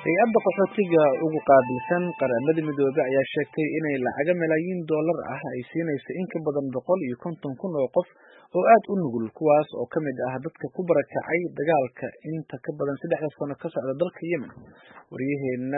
Hay-adda qaxootiga ugu qaabilsan qaramada midoobay ayaa sheegtay inay lacag malaayiin dollar ah ay siinayso in ka badan 150,000 oo qof oo aad u nugul kuwaas oo ka mid ah dadka ku barakacay dagaalka inta ka badan 3 sano ka socda dalka Yemen. Wariyaheena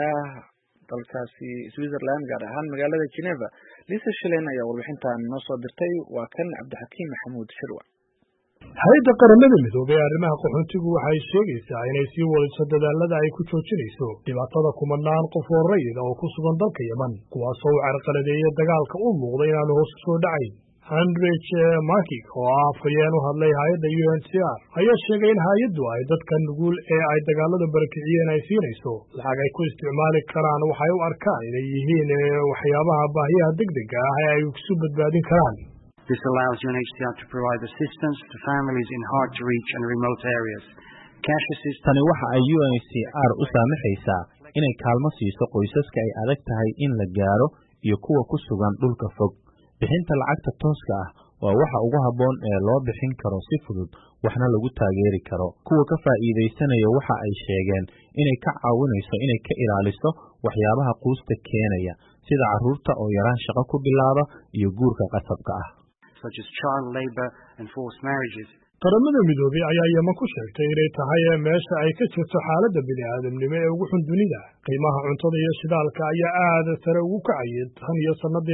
dalkaasi Switzerland gaar ahaan magaalada Geneva, Lisa Schlein ayaa warbixintan noo soo dirtay. Waa kan Cabdixakiim Maxamuud Shirwa. hay-adda qaramada midoobay ee arrimaha qaxootigu waxay sheegaysaa inay sii wadiso dadaalada ay ku joojinayso dhibaatada kumanaan qof oo rayid oo ku sugan dalka Yemen kuwaasoo u carqaladeeyay dagaalka u muuqda inaanu hoos u soo dhacayn. Heinrich Markig oo ah afhayeen u hadlay hay-adda UNHCR ayaa sheegay in hay-addu ay dadka nugul ee ay dagaalada barakiciyeen ay siinayso lacag ay ku isticmaali karaan waxay u arkaan inay yihiin waxyaabaha baahiyaha degdega ah ee ay isu badbaadin karaan. This allows UNHCR to provide assistance to families in hard-to-reach and remote areas. Cash assistance. Tani waxa ay UNHCR u saamaxaysaa inay kaalmo siiso qoysaska ay adag tahay in la gaaro iyo kuwa ku sugan dhulka fog. Bixinta lacagta tooska ah waa waxa ugu habboon ee loo bixin karo si fudud waxna lagu taageeri karo. Kuwa ka faa'iideysanaya waxa ay sheegeen inay ka caawinayso inay ka ilaaliso waxyaabaha quusta keenaya sida carruurta oo yaraan shaqo ku bilaaba iyo guurka qasabka ah. Such as child labor and forced marriages. qaramada midoobay ayaa Yemen ku sheegtay inay tahay meesha ay ka jirto xaaladda bini'aadamnimo ee ugu xun dunida. qiimaha cuntada iyo shidaalka ayaa aad sare ugu kacay tan iyo sanadii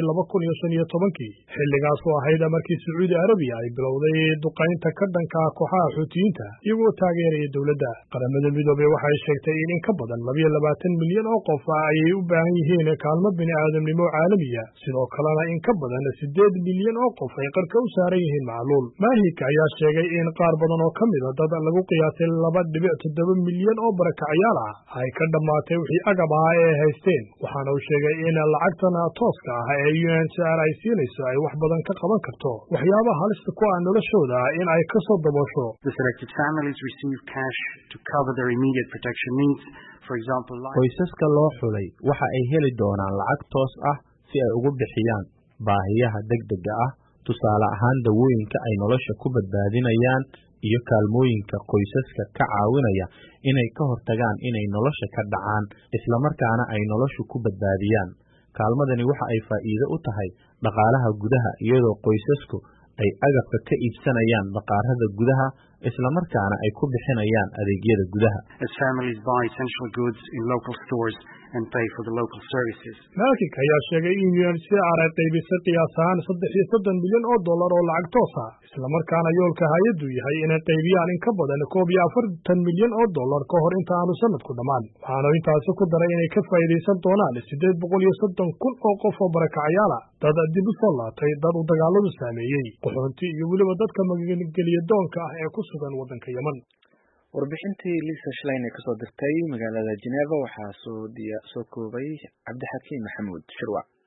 2015 xilligaas oo ahayd markii Sacuudi Arabiya ay bilowday duqeynta ka dhanka ah kooxaha Xuutiyiinta iyagoo taageeraya dowladda. qaramada midoobay waxay sheegtay in ka badan 22 milyan oo qof ay u baahan yihiin kaalmo bini'aadamnimo caalamiya sidoo kalena in ka badan 8 milyan oo qof ay qarka u saaran yihiin macluul. Markig ayaa sheegay in qaar badan oo ka mid ah dad lagu qiyaasay 2.7 milyan oo barakacayaal ah ay ka dhamaatay wixii agab ah ee haysteen waxaana uu sheegay in lacagtan tooska ah ee UNHCR ay siinayso ay wax badan ka qaban karto waxyaabaha halista ku ah noloshooda in ay ka soo daboosho. The selected families receive cash to cover their immediate protection needs. For example, qoysaska loo xulay waxa ay heli doonaan lacag toos ah si ay ugu bixiyaan baahiyaha degdega ah. tusaale ahaan dawooyinka ay nolosha ku badbaadinayaan iyo kaalmooyinka qoysaska ka caawinaya inay ka hortagaan inay nolosha ka dhacaan isla markaana ay noloshu ku badbaadiyaan. Kaalmadani waxa ay faa'iido u tahay dhaqaalaha gudaha iyadoo qoysasku ay agabka ka iibsanayaan dhaqaalaha gudaha isla markaana ay ku bixinayaan adeegyada gudaha. As families buy essential goods in local stores and pay for the local services. Markig ayaa sheegay in UNHCR ay qaybisay qiyaas ahaan 3 milyan oo dollar oo lacag toos ah isla markaana yoolka hay'addu yahay inay qaybiyaan in ka badan 41 milyan oo dollar ka hor inta aanu sanadku dhamaan. waxaana intaasi ku daray inay ka faa'iideysan doonaan 830,000 oo qof oo barakacayaal ah dad dib u soo laabtay dad u dagaaladu saameeyay qaxoonti iyo weliba dadka magangeliya doonka ah ee ku sugan waddanka Yemen. Warbixintii Lisa Schlein ee ka soo dirtay magaalada Geneva waxaa soo koobay Cabdixakiim Maxamuud Shirwa.